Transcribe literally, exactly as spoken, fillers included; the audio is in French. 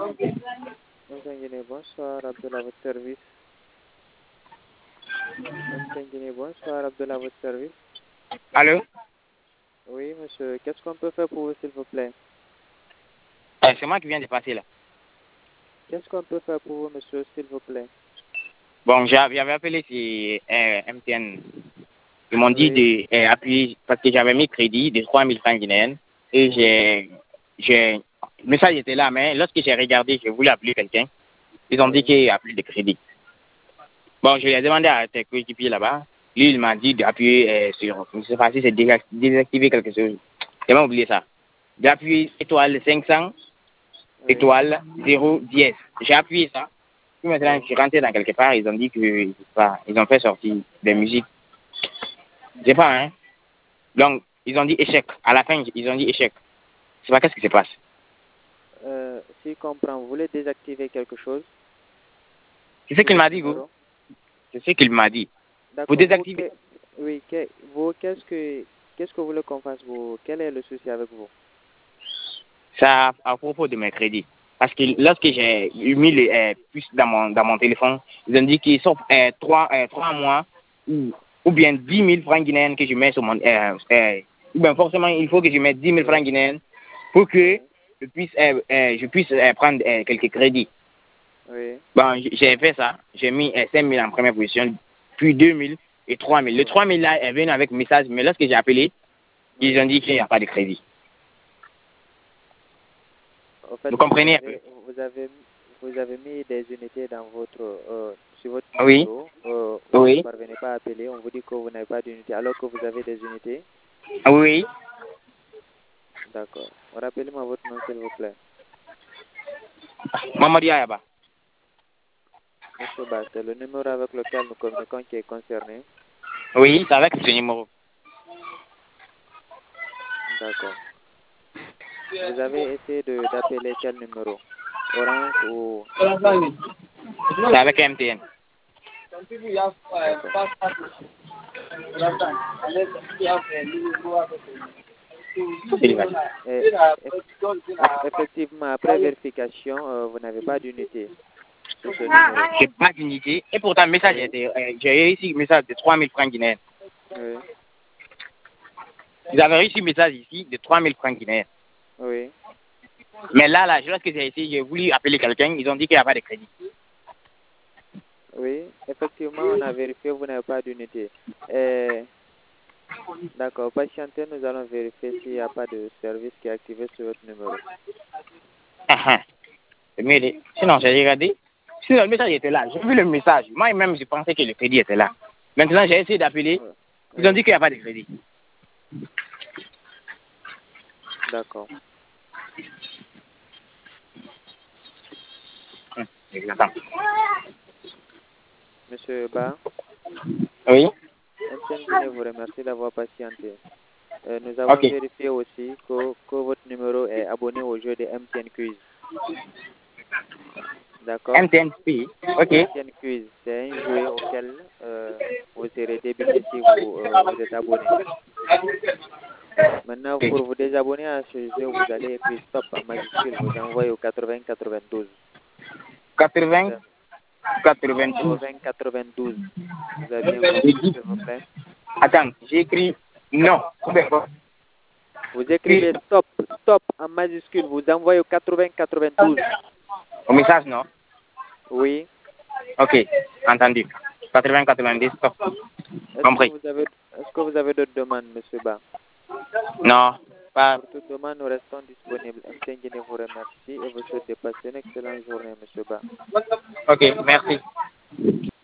M T N Guinée, bonsoir, Abdullah, à votre service. M T N Guinée, bonsoir, Abdullah, à votre service. Allô? Oui, monsieur, qu'est-ce qu'on peut faire pour vous, s'il vous plaît? Euh, c'est moi qui viens de passer là. Qu'est-ce qu'on peut faire pour vous, monsieur, s'il vous plaît? Bon, j'avais appelé sur euh, M T N. Ils m'ont dit Oui. d'appuyer parce que j'avais mis crédit de trois mille francs guinéens et j'ai, j'ai, le message était là, mais lorsque j'ai regardé, je voulais appeler quelqu'un. Ils ont dit Oui. qu'il n'y a plus de crédit. Bon, je lui ai demandé à tes coéquipiers là-bas. Lui, il m'a dit d'appuyer euh, sur, je ne sais pas si c'est désac- désactiver quelque chose. J'ai même oublié ça. D'appuyer étoile cinq cents, Oui. étoile zéro dix. J'ai appuyé ça. Puis maintenant, Oui. je suis rentré dans quelque part, ils ont dit que ils ont fait sortir des musiques. Je sais pas, hein. Donc, ils ont dit échec. À la fin, ils ont dit échec. Je sais pas qu'est-ce qui se passe. Euh, si je comprends, vous voulez désactiver quelque chose? C'est ce Sur qu'il votre m'a dit, vous. numéro? C'est ce qu'il m'a dit. Vous D'accord. Vous, désactivez. que- oui, que- vous, qu'est-ce que, qu'est-ce que vous voulez qu'on fasse, vous? Quel est le souci avec vous? Ça à propos de mes crédits. Parce que lorsque j'ai mis les euh, puces dans mon, dans mon téléphone, ils ont dit qu'ils sont euh, trois, euh, trois mois ou, ou bien dix mille francs guinéens que je mets sur mon... Euh, euh, ou bien forcément, il faut que je mette dix mille francs guinéens pour que Oui. je puisse, euh, euh, je puisse euh, prendre euh, quelques crédits. Oui. Bon, j- j'ai fait ça. J'ai mis euh, cinq mille en première position, puis deux mille et trois mille. Le Oui. trois mille là est venu avec message, mais lorsque j'ai appelé, ils Oui. ont dit qu'il n'y a pas de crédit. En fait, Vous vous comprenez un peu? avez, vous avez, vous avez mis des unités dans votre, euh, sur votre Oui, numéro. Euh, vous ne oui, parvenez pas à appeler. On vous dit que vous n'avez pas d'unité alors que vous avez des unités. oui. D'accord. Rappelez-moi votre nom, s'il vous plaît. Mamadou Ayaba. Monsieur Ba, c'est le numéro avec lequel nous communiquons qui est concerné. Oui, c'est avec ce numéro. D'accord. Vous avez essayé de d'appeler quel numéro? Orange ou M T N? C'est avec M T N. D'accord. Et eff- effectivement, après vérification, euh, vous n'avez pas d'unité sur ce numéro. J'ai pas d'unité. Et pourtant, le message Oui. était, euh, j'ai réussi le message de trois mille francs guinéens. Oui. Vous avez reçu le message ici de trois mille francs guinéens. Oui. Mais là, là, lorsque j'ai essayé, j'ai voulu appeler quelqu'un, ils ont dit qu'il n'y a pas de crédit. Oui. Effectivement, on a vérifié, vous n'avez pas d'unité. Et d'accord, patientez, nous allons vérifier s'il n'y a pas de service qui est activé sur votre numéro. Ah, ah. C'est mieux de- Sinon, j'ai regardé. Sinon, le message était là. J'ai vu le message. Moi-même, je pensais que le crédit était là. Maintenant, j'ai essayé d'appeler. Oui. Ils ont Oui. dit qu'il n'y a pas de crédit. D'accord. Hum, J'attends. Monsieur Ba, Oui? M T N Guinée vous remercie d'avoir patienté. Euh, nous avons Ok. vérifié aussi que, que votre numéro est abonné au jeu de M T N Quiz. D'accord? M T N P. Ok. M T N Quiz, c'est un jeu auquel euh, vous serez débité si vous, euh, vous êtes abonné. Maintenant, Ok. pour vous désabonner à ce jeu, vous allez écrire stop en majuscule, vous envoyez au quatre-vingts quatre-vingt-douze. quatre-vingts, quatre-vingt-douze. quatre-vingts quatre-vingt-douze. Vous avez bien compris, s'il vous plaît? Attends, j'ai écrit non. Vous écrivez stop, stop en majuscule, vous envoyez au quatre-vingts quatre-vingt-douze. Au message, non? Oui. Ok, entendu. quatre-vingts, quatre-vingt-dix, stop. Est-ce que Compris. vous avez, est-ce que vous avez d'autres demandes, Monsieur Ba? Non, pas. Pour toute demande, nous restons disponibles. M T N Guinée vous remercie et vous souhaite de passer une excellente journée, Monsieur Ba. Ok, merci.